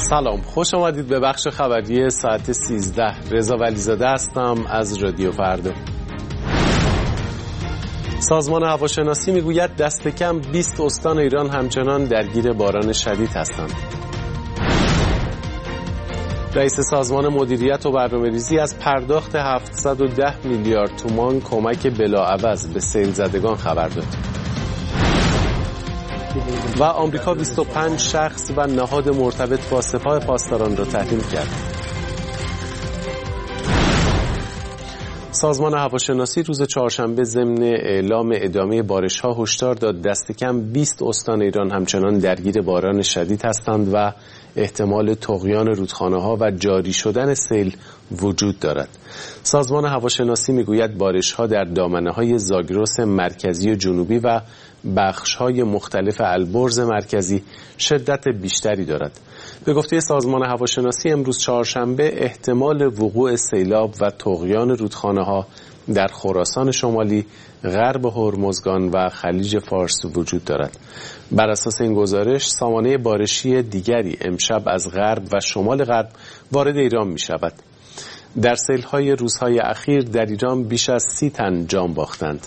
سلام، خوش آمدید به بخش خبری ساعت 13. رضا ولیزاده هستم از رادیو فردا. سازمان هواشناسی میگوید دست کم 20 استان ایران همچنان درگیر باران شدید هستند. رئیس سازمان مدیریت و برنامه‌ریزی از پرداخت 710 میلیارد تومان کمک بلاعوض به سیل زدگان خبر داد. و آمریکا 25 شخص و نهاد مرتبط با سپاه پاسداران را تحریم کرد. سازمان هواشناسی روز چهارشنبه ضمن اعلام ادامه بارش‌ها هشدار داد دست کم 20 استان ایران همچنان درگیر باران شدید هستند و احتمال طغیان رودخانه‌ها و جاری شدن سیل وجود دارد. سازمان هواشناسی میگوید بارش‌ها در دامنه‌های زاگرس مرکزی و جنوبی و بخش‌های مختلف البرز مرکزی شدت بیشتری دارد. به گفته سازمان هواشناسی امروز چهارشنبه احتمال وقوع سیلاب و طغیان رودخانه‌ها در خراسان شمالی، غرب هرمزگان و خلیج فارس وجود دارد. بر اساس این گزارش سامانه بارشی دیگری امشب از غرب و شمال غرب وارد ایران می شود. در سیل‌های روزهای اخیر در ایران بیش از 30 تن جان باختند.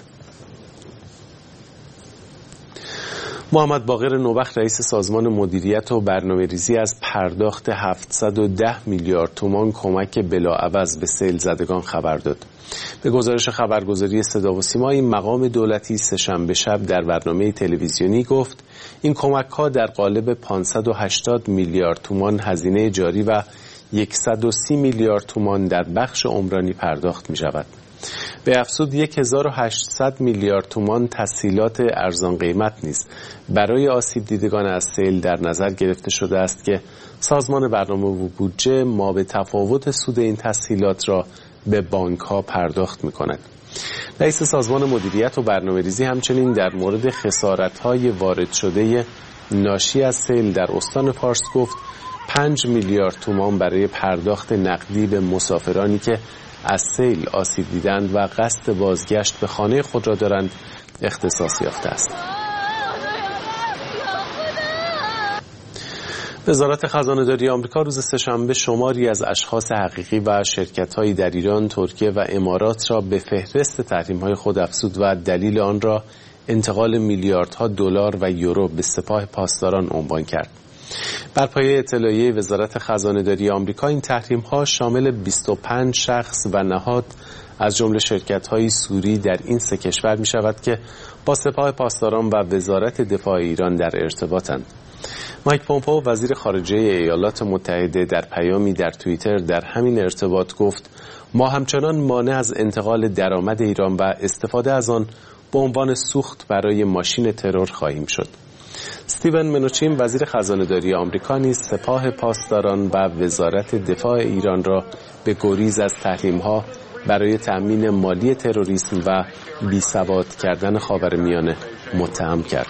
محمد باقر نوبخت رئیس سازمان مدیریت و برنامه‌ریزی از پرداخت 710 میلیارد تومان کمک بلاعوض به سیل زدگان خبر داد. به گزارش خبرگزاری صدا و سیما این مقام دولتی سه‌شنبه شب در برنامه تلویزیونی گفت این کمک‌ها در قالب 580 میلیارد تومان هزینه جاری و 130 میلیارد تومان در بخش عمرانی پرداخت می‌شود. به افزود 1800 میلیارد تومان تسهیلات ارزان قیمت نیز برای آسیب دیدگان از سیل در نظر گرفته شده است که سازمان برنامه و بودجه ما به تفاوت سود این تسهیلات را به بانک‌ها پرداخت می‌کند. رئیس سازمان مدیریت و برنامه‌ریزی همچنین در مورد خسارت‌های وارد شده ناشی از سیل در استان فارس گفت 5 میلیارد تومان برای پرداخت نقدی به مسافرانی که از سیل آسیب دیدند و قصد بازگشت به خانه خود را دارند اختصاص یافته است. وزارت خزانه‌داری آمریکا روز سه‌شنبه شماری از اشخاص حقیقی و شرکت‌هایی در ایران، ترکیه و امارات را به فهرست تحریم‌های خود افزود و دلیل آن را انتقال میلیاردها دلار و یورو به سپاه پاسداران عنوان کرد. بر پایه اطلاعیه وزارت خزانه‌داری آمریکا این تحریم‌ها شامل 25 شخص و نهاد از جمله شرکت‌های سوری در این سه کشور می‌شود که با سپاه پاسداران و وزارت دفاع ایران در ارتباطند. مایک پومپئو وزیر خارجه ایالات متحده در پیامی در توییتر در همین ارتباط گفت ما همچنان مانع از انتقال درآمد ایران و استفاده از آن به عنوان سوخت برای ماشین ترور خواهیم شد. استیون منوچین وزیر خزانه‌داری آمریکا نیز سپاه پاسداران و وزارت دفاع ایران را به گریز از تحریم‌ها برای تأمین مالی تروریسم و بی‌ثبات کردن خاورمیانه متهم کرد.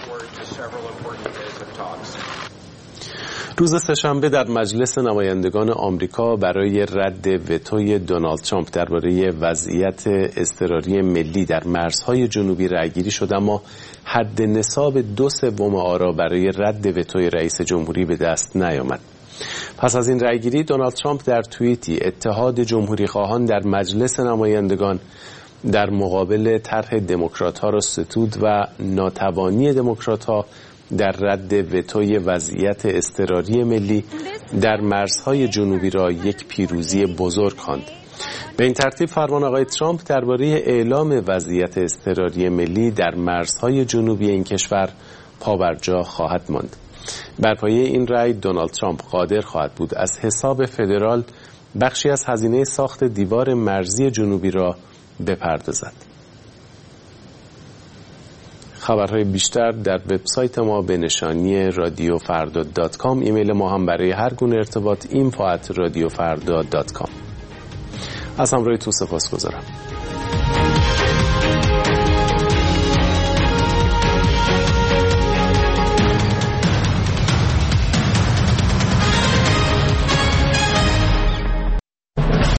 روز سه‌شنبه در مجلس نمایندگان آمریکا برای رد وتوی دونالد ترامپ درباره وضعیت اضطراری ملی در مرزهای جنوبی رأیگیری شد، اما حد نصاب 2/3 آرا برای رد وتوی رئیس جمهوری به دست نیامد. پس از این رأیگیری دونالد ترامپ در توییتی اتحاد جمهوری خواهان در مجلس نمایندگان در مقابل طرح دموکرات‌ها را ستود و ناتوانی دموکرات‌ها در رد وتوی وضعیت اضطراری ملی در مرزهای جنوبی را یک پیروزی بزرگ خواند. به این ترتیب فرمان آقای ترامپ درباره اعلام وضعیت اضطراری ملی در مرزهای جنوبی این کشور پابرجا خواهد ماند. بر پایه این رأی دونالد ترامپ قادر خواهد بود از حساب فدرال بخشی از هزینه ساخت دیوار مرزی جنوبی را بپردازد. خبرهای بیشتر در وبسایت ما به نشانی radiofarda.com. ایمیل ما هم برای هر گونه ارتباط info@radiofarda.com. از همراهیتون سپاسگزارم.